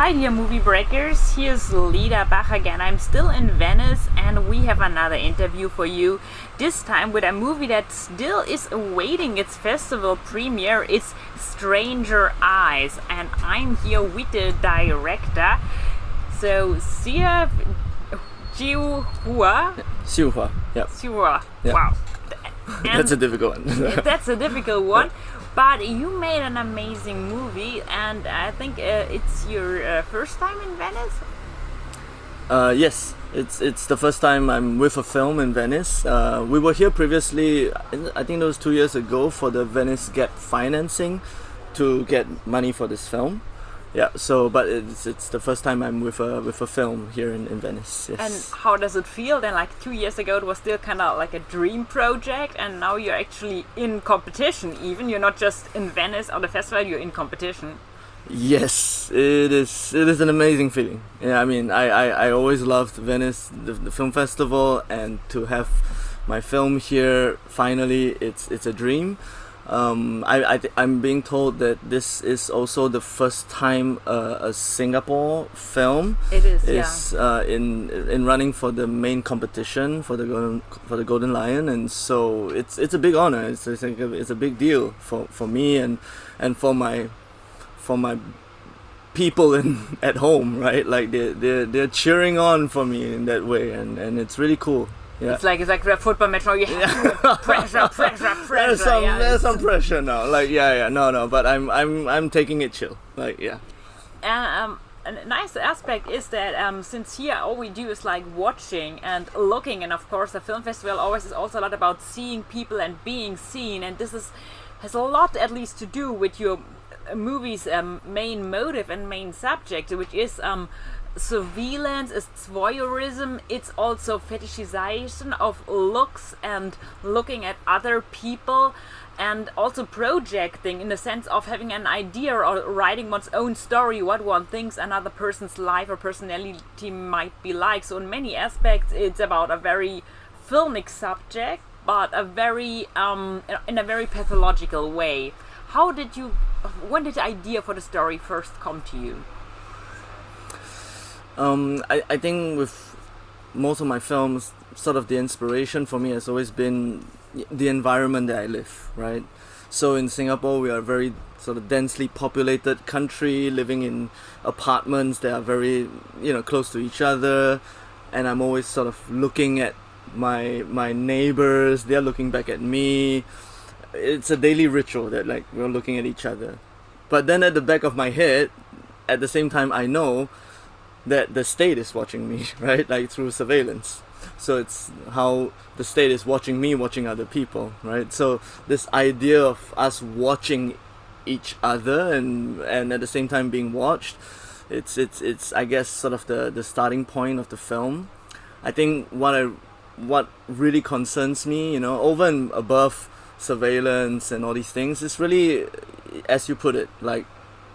Hi dear movie breakers, here's Lida Bach again. I'm still in Venice and we have another interview for you. This time with a movie that still is awaiting its festival premiere. It's Stranger Eyes and I'm here with the director. So Sia Jiuhua. Xiuhua, yeah. Xiuhua, Yeah. wow. That's a difficult one. That's a difficult one. But you made an amazing movie, and I think it's your first time in Venice? Yes, it's the first time I'm with a film in Venice. We were here previously, I think it was 2 years ago, for the Venice Gap financing to get money for this film. Yeah, so but it's the first time I'm with a film here in Venice. Yes. And how does it feel then? Like 2 years ago, it was still kind of like a dream project, and now you're actually in competition. Even you're not just in Venice on the festival; you're in competition. Yes, it is. It is an amazing feeling. Yeah, I mean, I always loved Venice, the film festival, and to have my film here finally, it's a dream. I'm being told that this is also the first time a Singapore film It is, in running for the main competition for the Golden Lion, and so it's a big honor. It's a big deal for me and for my people at home, right? Like they're cheering on for me in that way, and it's really cool. Yeah. It's like a football match. You have pressure. There's some pressure now. Like no. But I'm taking it chill. Like yeah. And a nice aspect is that since here all we do is like watching and looking, and of course the film festival always is also a lot about seeing people and being seen, and this has a lot at least to do with your movie's main motive and main subject, which is surveillance, it's voyeurism, it's also fetishization of looks and looking at other people, and also projecting in the sense of having an idea or writing one's own story, what one thinks another person's life or personality might be like. So in many aspects it's about a very filmic subject, but a very in a very pathological way. When did the idea for the story first come to you? I think with most of my films, sort of the inspiration for me has always been the environment that I live, right? So in Singapore, we are a very sort of densely populated country, living in apartments that are very, close to each other, and I'm always sort of looking at my neighbors, they're looking back at me. It's a daily ritual that like we're looking at each other. But then at the back of my head, at the same time, I know that the state is watching me, right? Like through surveillance. So it's how the state is watching me, watching other people, right? So this idea of us watching each other and at the same time being watched, it's I guess sort of the starting point of the film. I think what really concerns me, over and above surveillance and all these things, is really, as you put it, like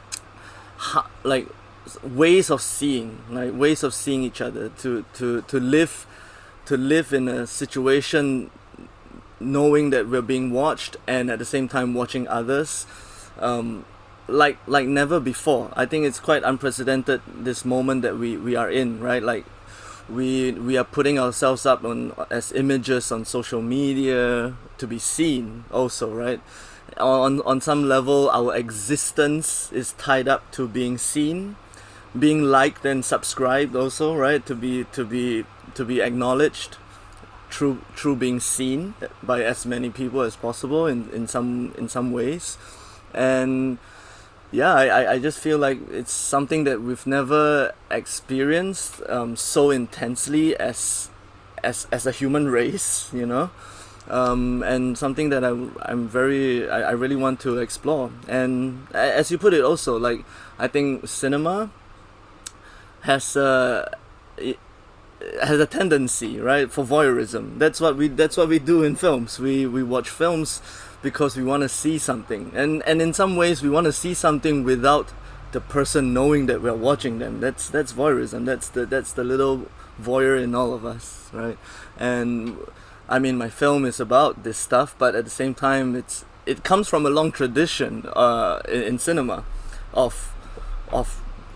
ways of seeing each other, to live in a situation knowing that we're being watched and at the same time watching others, like never before. I think it's quite unprecedented, this moment that we are in, right? Like we are putting ourselves up as images on social media to be seen also, right? On some level, our existence is tied up to being seen, being liked and subscribed also, right? To be acknowledged through being seen by as many people as possible in some ways. And yeah, I just feel like it's something that we've never experienced so intensely as a human race, and something that I really want to explore. And as you put it also, like I think cinema has a tendency, right, for voyeurism. That's what we do in films. We watch films because we want to see something, and in some ways we want to see something without the person knowing that we're watching them. That's voyeurism. That's the little voyeur in all of us, right? And I mean, my film is about this stuff, but at the same time, it comes from a long tradition in cinema of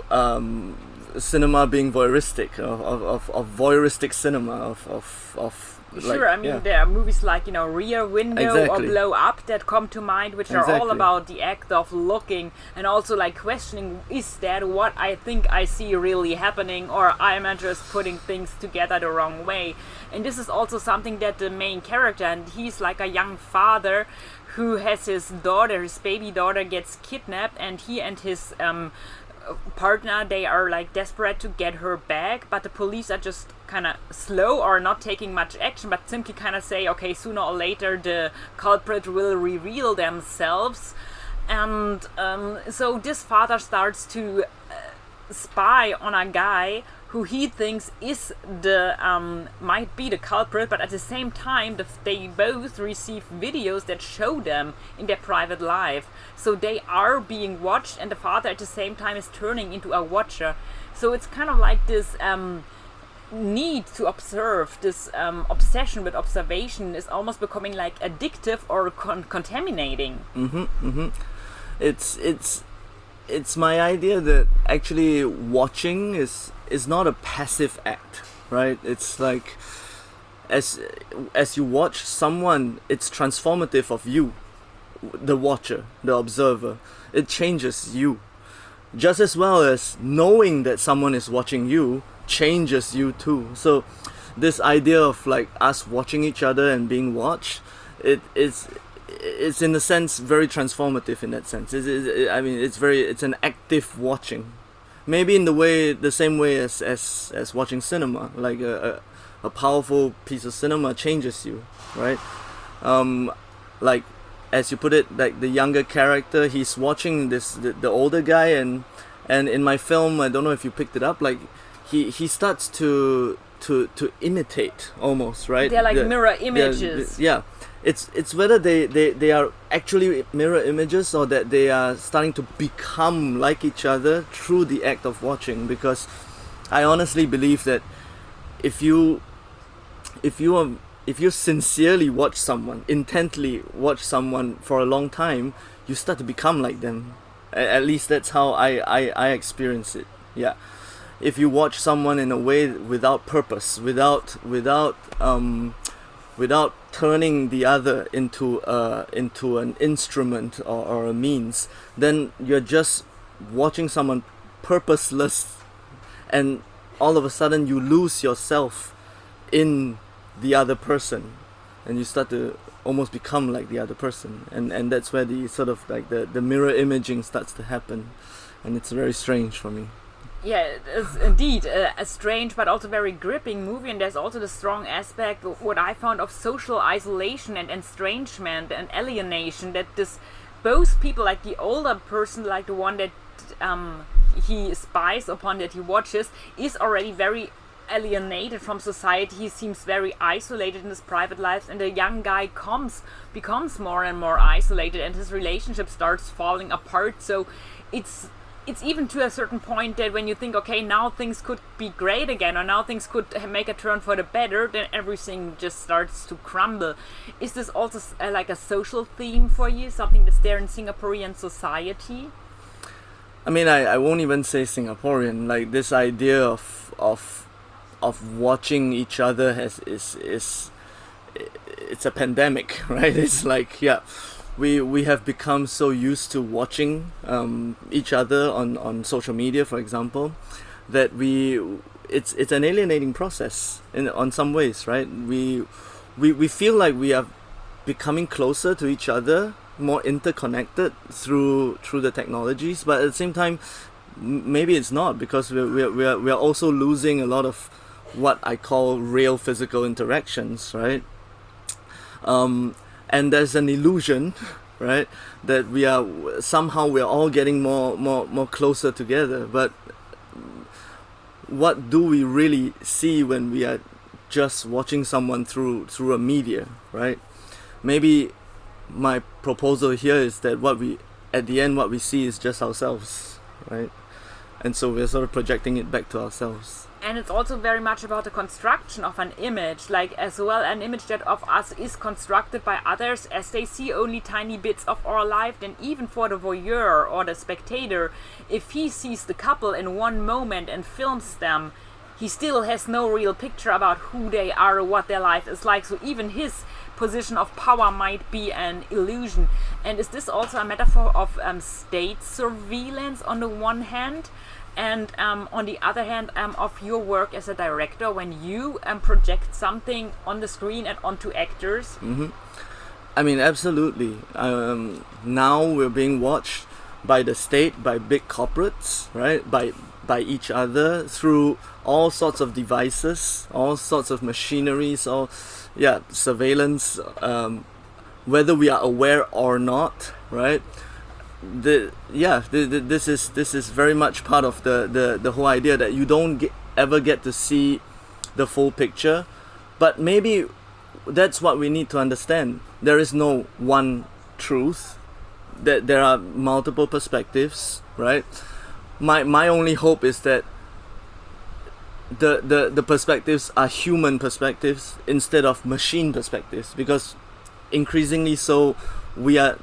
cinema being voyeuristic, of voyeuristic cinema, of Sure, like, I mean, there are movies like, Rear Window Exactly. or Blow Up that come to mind, which are all Exactly. about the act of looking and also like questioning, is that what I think I see really happening, or am I just putting things together the wrong way? And this is also something that the main character, and he's like a young father who has his daughter, his baby daughter gets kidnapped, and he and his partner, they are like desperate to get her back, but the police are just kind of slow or not taking much action, but simply kind of say, okay, sooner or later the culprit will reveal themselves. And so this father starts to spy on a guy who he thinks is the might be the culprit, but at the same time they both receive videos that show them in their private life, so they are being watched, and the father at the same time is turning into a watcher. So it's kind of like this need to observe, this obsession with observation is almost becoming like addictive or contaminating. It's my idea that actually watching is not a passive act, right? It's like as you watch someone, it's transformative of you, the watcher, the observer. It changes you, just as well as knowing that someone is watching you changes you too. So this idea of like us watching each other and being watched, it's in a sense very transformative in that sense. I mean, it's an active watching, maybe in the same way as watching cinema. Like a powerful piece of cinema changes you, right? Like as you put it, like the younger character, he's watching the older guy, and in my film, I don't know if you picked it up, like he starts to imitate almost, right? They're like mirror images. Yeah. It's whether they are actually mirror images or that they are starting to become like each other through the act of watching. Because I honestly believe that if you sincerely watch someone, intently watch someone for a long time, you start to become like them. At least that's how I experience it. Yeah. If you watch someone in a way without purpose, without turning the other into an instrument or a means, then you're just watching someone purposeless, and all of a sudden you lose yourself in the other person, and you start to almost become like the other person, and that's where the sort of like the mirror imaging starts to happen, and it's very strange for me. Yeah, it is indeed a strange but also very gripping movie, and there's also the strong aspect, what I found, of social isolation and estrangement and alienation, that this both people, like the older person, like the one that he spies upon, that he watches, is already very alienated from society. He seems very isolated in his private life, and the young guy becomes more and more isolated, and his relationship starts falling apart. So it's even to a certain point that when you think, okay, now things could be great again, or now things could make a turn for the better, then everything just starts to crumble. Is this also like a social theme for you, something that's there in Singaporean society? I mean, I won't even say Singaporean. Like this idea of watching each other it's a pandemic, right? It's like, yeah, we have become so used to watching each other on social media, for example, that it's an alienating process on some ways, right? We feel like we are becoming closer to each other, more interconnected through the technologies, but at the same time, maybe it's not, because we are also losing a lot of what I call real physical interactions, right? And there's an illusion, right, that we are all getting more closer together. But what do we really see when we are just watching someone through a media, right? Maybe my proposal here is that what we see is just ourselves, right? and so we're sort of projecting it back to ourselves. And it's also very much about the construction of an image, like as well an image that of us is constructed by others as they see only tiny bits of our life. Then even for the voyeur or the spectator, if he sees the couple in one moment and films them, he still has no real picture about who they are or what their life is like. So even his position of power might be an illusion. And is this also a metaphor of state surveillance on the one hand, and on the other hand of your work as a director when you project something on the screen and onto actors? I mean, absolutely. Now we're being watched by the state, by big corporates, right? By each other through all sorts of devices, all sorts of machineries, all surveillance, whether we are aware or not, right? This is very much part of the whole idea that you don't ever get to see the full picture, but maybe that's what we need to understand. There is no one truth, that there are multiple perspectives, right? My only hope is that the perspectives are human perspectives instead of machine perspectives, because increasingly so we are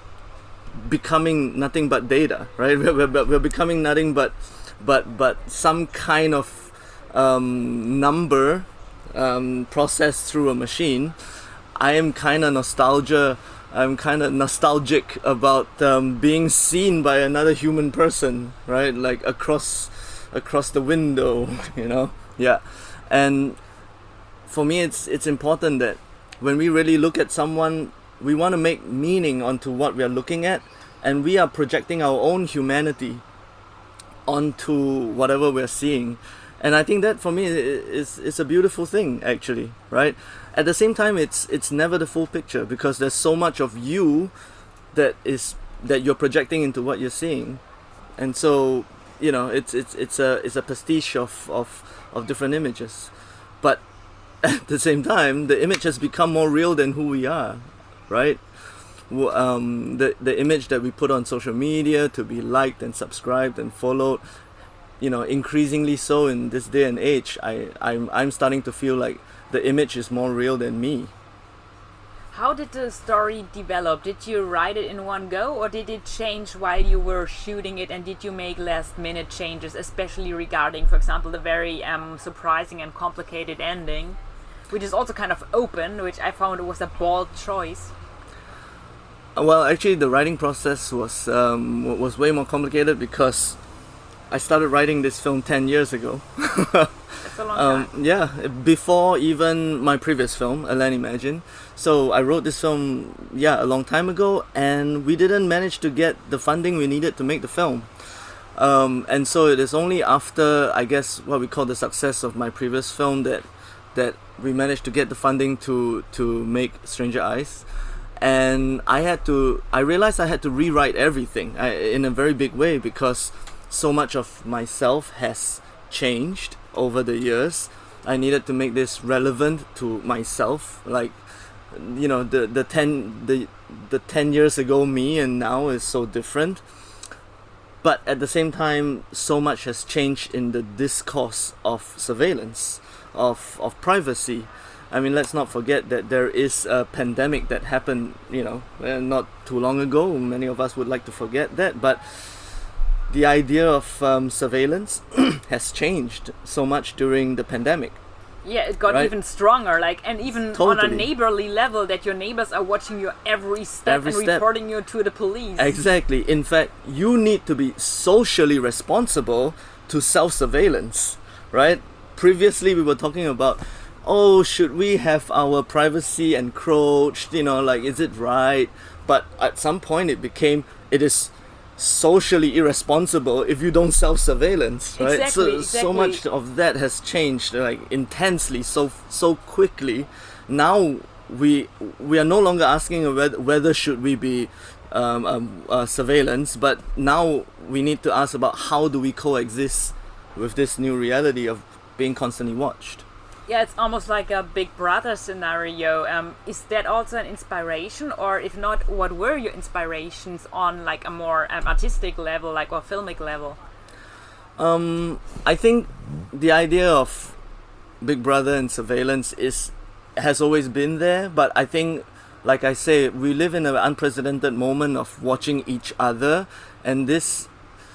becoming nothing but data, right? We're becoming nothing but some kind of number processed through a machine. I'm kind of nostalgic about being seen by another human person, right? Like across the window, you know? Yeah. And for me, it's important that when we really look at someone, we want to make meaning onto what we are looking at, and we are projecting our own humanity onto whatever we're seeing. And I think that for me is a beautiful thing, actually, right? At the same time, it's never the full picture, because there's so much of you that you're projecting into what you're seeing. And so, you know, it's a pastiche of different images. But at the same time, the image has become more real than who we are, right? The image that we put on social media to be liked and subscribed and followed, you know, increasingly so in this day and age, I'm starting to feel like the image is more real than me. How did the story develop? Did you write it in one go, or did it change while you were shooting it, and did you make last minute changes, especially regarding, for example, the very surprising and complicated ending, which is also kind of open, which I found was a bold choice? Well, actually, the writing process was way more complicated, because I started writing this film 10 years ago. That's a long time. Yeah, before even my previous film, Alain Imagine. So I wrote this film, a long time ago, and we didn't manage to get the funding we needed to make the film. And so it is only after, I guess, what we call the success of my previous film that we managed to get the funding to make Stranger Eyes. And I realized I had to rewrite everything in a very big way, because so much of myself has changed over the years. I needed to make this relevant to myself, like, you know, the 10 years ago me and now is so different. But at the same time, so much has changed in the discourse of surveillance, of privacy. I mean, let's not forget that there is a pandemic that happened, you know, not too long ago. Many of us would like to forget that, but the idea of surveillance has changed so much during the pandemic. Yeah, it got even stronger, like, and even Totally. on a neighborly level, that your neighbors are watching your every step reporting you to the police. Exactly. In fact, you need to be socially responsible to self-surveillance, right? Previously, we were talking about, should we have our privacy encroached? You know, like, is it right? But at some point, it is socially irresponsible if you don't self-surveillance, right? Exactly. So much of that has changed, like, intensely, so quickly. Now we are no longer asking whether should we be surveillance, but now we need to ask about how do we coexist with this new reality of being constantly watched. Yeah, it's almost like a Big Brother scenario. Is that also an inspiration, or if not, what were your inspirations on like a more artistic level, like or filmic level? I think the idea of Big Brother and surveillance has always been there, but I think, like I say, we live in an unprecedented moment of watching each other, and this,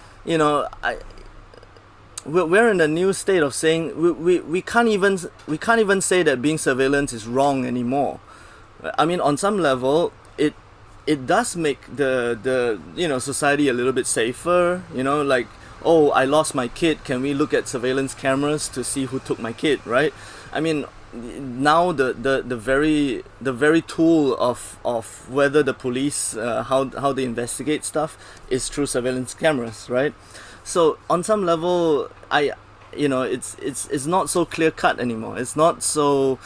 we're in a new state of saying we can't even say that being surveillance is wrong anymore. I mean, on some level, it does make the society a little bit safer. Like, oh, I lost my kid. Can we look at surveillance cameras to see who took my kid? Right? I mean, now the very tool of whether the police how they investigate stuff is through surveillance cameras, right? So on some level, it's not so clear cut anymore. It's not so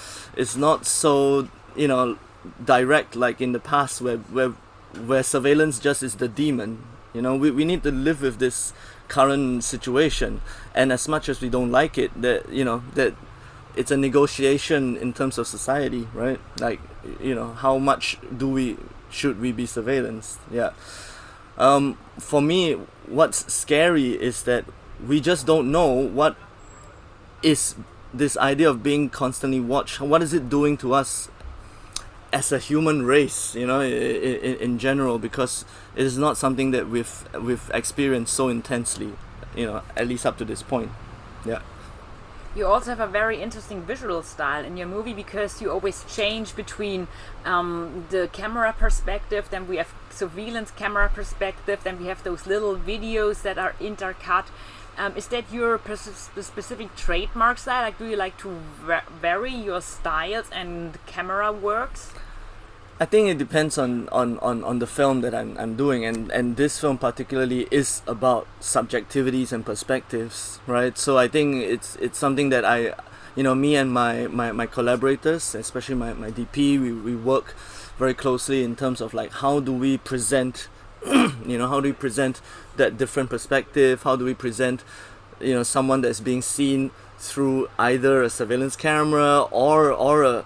direct like in the past where surveillance just is the demon. We need to live with this current situation, and as much as we don't like it, that it's a negotiation in terms of society, right? Like, how much should we be surveillanced? Yeah. For me, what's scary is that we just don't know what is this idea of being constantly watched. What is it doing to us as a human race, in general? Because it is not something that we've experienced so intensely, at least up to this point. Yeah. You also have a very interesting visual style in your movie, because you always change between the camera perspective, then we have surveillance camera perspective, then we have those little videos that are intercut. Is that your specific trademark style? Like, do you like to vary your styles and camera works? I think it depends on the film that I'm doing, and this film particularly is about subjectivities and perspectives, right? So I think it's something that me and my collaborators, especially my DP, we work very closely in terms of like, how do we present how do we present that different perspective? How do we present someone that's being seen through either a surveillance camera or a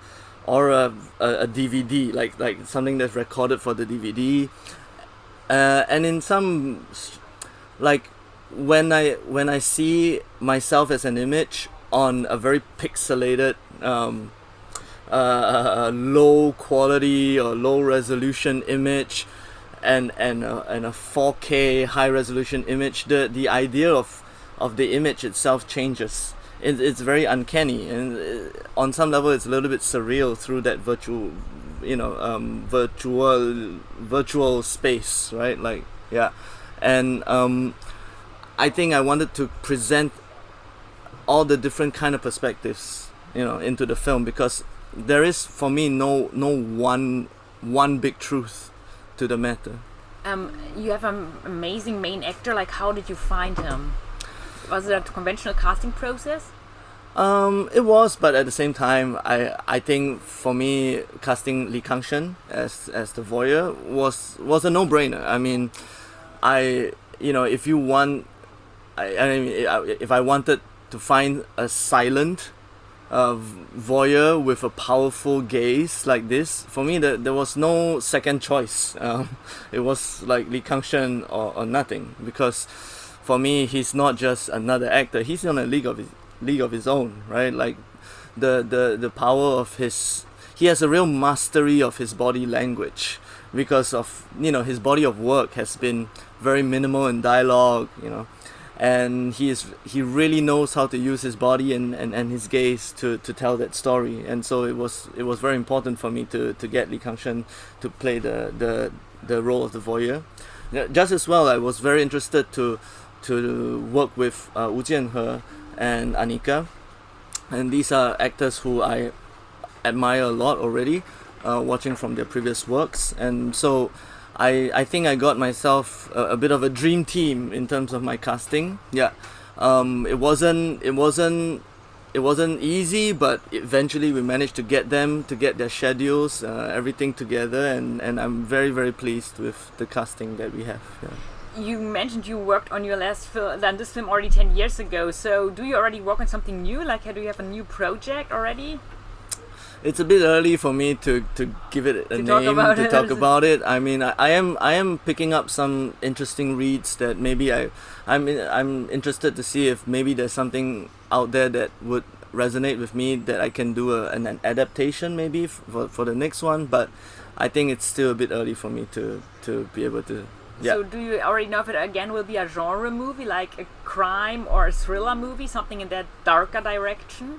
DVD, like something that's recorded for the DVD, and in some, like, when I see myself as an image on a very pixelated, low quality or low resolution image, and a 4K high resolution image, the idea of the image itself changes. It's very uncanny, and on some level it's a little bit surreal through that virtual space, right? Like, yeah. And I think I wanted to present all the different kind of perspectives, into the film, because there is, for me, no one big truth to the matter. You have an amazing main actor. Like, how did you find him? Was it a conventional casting process? It was, but at the same time, I think for me, casting Lee Kang-shen as the voyeur was a no-brainer. I mean, if I wanted to find a silent voyeur with a powerful gaze like this, for me there was no second choice. It was like Lee Kang-shen or nothing, because for me, he's not just another actor. He's on a league of his own, right? Like, the power of he has a real mastery of his body language, because of his body of work has been very minimal in dialogue, and he really knows how to use his body and his gaze to tell that story. And so it was very important for me to get Lee Kang-shen to play the role of the voyeur. Just as well, I was very interested to work with Wu Jianhe and Anika, and these are actors who I admire a lot already, watching from their previous works. And so I think I got myself a bit of a dream team in terms of my casting. Yeah, it wasn't easy, but eventually we managed to get their schedules, everything together, and I'm very, very pleased with the casting that we have. Yeah. You mentioned you worked on your last film, this film already 10 years ago. So do you already work on something new? Like, do you have a new project already? it's a bit early for me to give it a name, to talk about it. I mean, I am picking up some interesting reads that maybe I'm interested to see if maybe there's something out there that would resonate with me that I can do an adaptation maybe for the next one. But I think it's still a bit early for me to be able to. Yeah. So do you already know if it again will be a genre movie, like a crime or a thriller movie, something in that darker direction?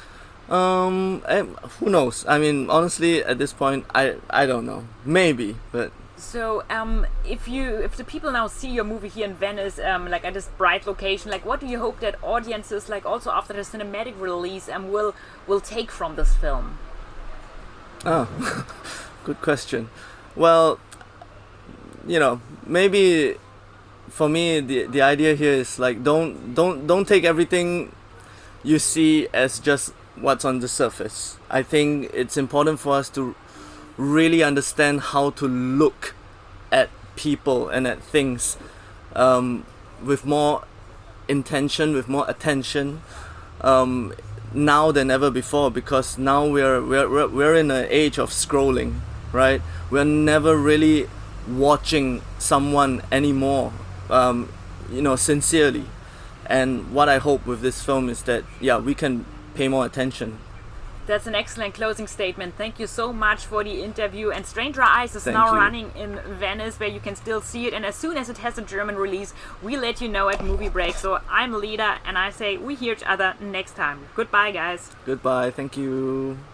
Who knows? I mean, honestly, at this point, I don't know. Maybe, but. So, if the people now see your movie here in Venice, like at this bright location, like what do you hope that audiences, like also after the cinematic release, will take from this film? Oh, good question. Well, maybe for me the idea here is like don't take everything you see as just what's on the surface. I think it's important for us to really understand how to look at people and at things with more intention, with more attention, now than ever before, because now we're in an age of scrolling, right? We're never really watching someone anymore, sincerely. And what I hope with this film is that we can pay more attention. That's an excellent closing statement. Thank you so much for the interview. And Stranger Eyes is Thank now you. running in Venice, where you can still see it. And as soon as it has a German release, we let you know at Movie Break. So I'm Lida, and I say we hear each other next time. Goodbye, guys. Goodbye. Thank you.